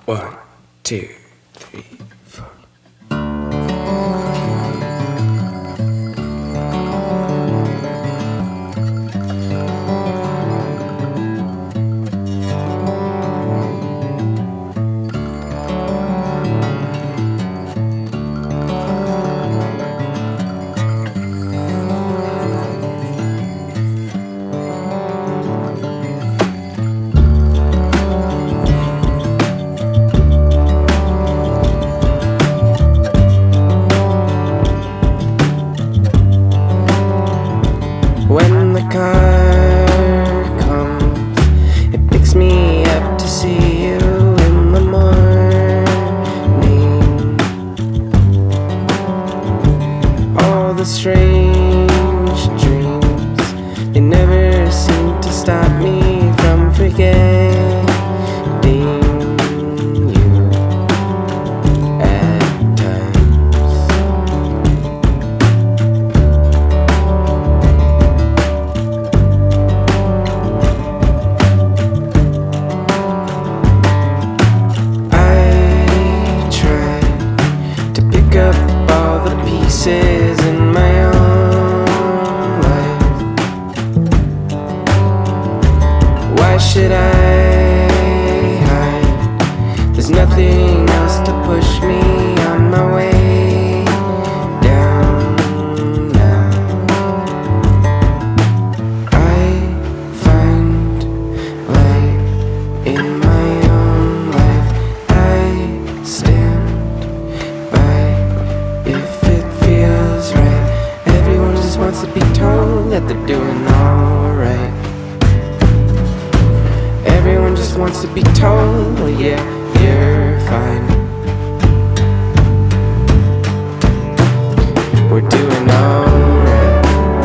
1, 2, 3, 4. When the car comes, it picks me up to see you in the morning. All the strange dreams, they never seem to stop me from forgetting you at times. Up all the pieces in my own life. Why should I hide? There's nothing else to push me on my way down now. I find light in my own life. I stand by if it feels right. Everyone just wants to be told that they're doing alright. Everyone just wants to be told, well, yeah, you're fine. We're doing alright.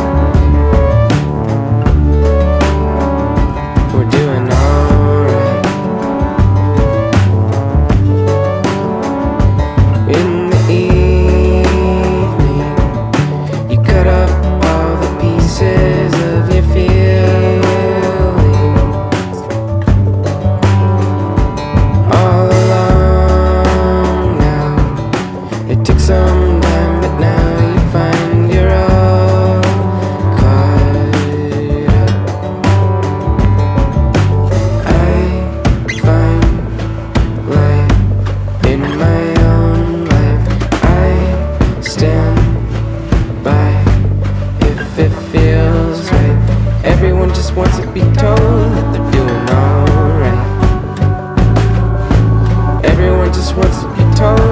We're doing alright. In the cut up all the pieces of your feelings. All along now, it took some time, but now you find you're all caught up. I find light in my own life. I stand by if it feels right. Everyone just wants to be told that they're doing alright. Everyone just wants to be told